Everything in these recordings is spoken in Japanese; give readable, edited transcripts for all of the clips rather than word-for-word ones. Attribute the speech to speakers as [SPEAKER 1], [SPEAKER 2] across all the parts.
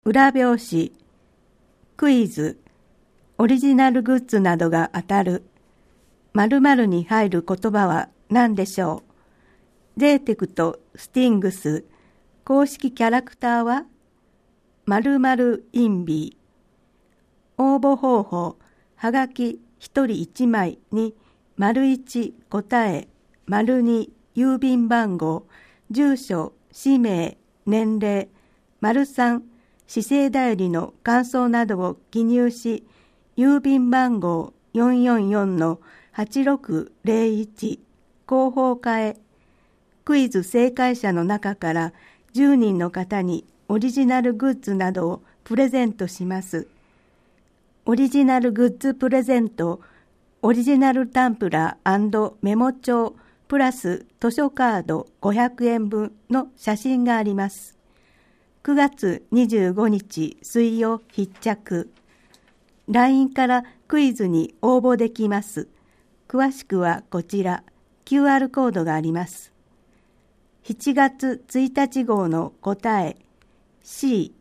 [SPEAKER 1] 裏表紙、クイズ、オリジナルグッズなどが当たる。〇〇に入る言葉は何でしょう。ゼーテクとスティングス、公式キャラクターは〇〇インビー。応募方法、はがき1人1枚に1答え、2郵便番号、住所、氏名、年齢、3市政代理の感想などを記入し、郵便番号444-8601広報課へ。クイズ正解者の中から10人の方にオリジナルグッズなどをプレゼントします。オリジナルグッズプレゼント、オリジナルタンプラー&メモ帳プラス図書カード500円分の写真があります。9月25日水曜必着。LINE からクイズに応募できます。詳しくはこちら、QR コードがあります。7月1日号の答え C。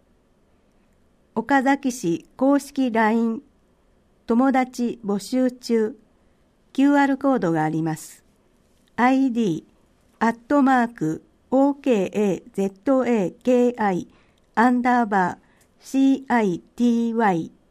[SPEAKER 1] 岡崎市公式 LINE 友達募集中。 QR コードがあります。 ID @OKAZAKI_CITY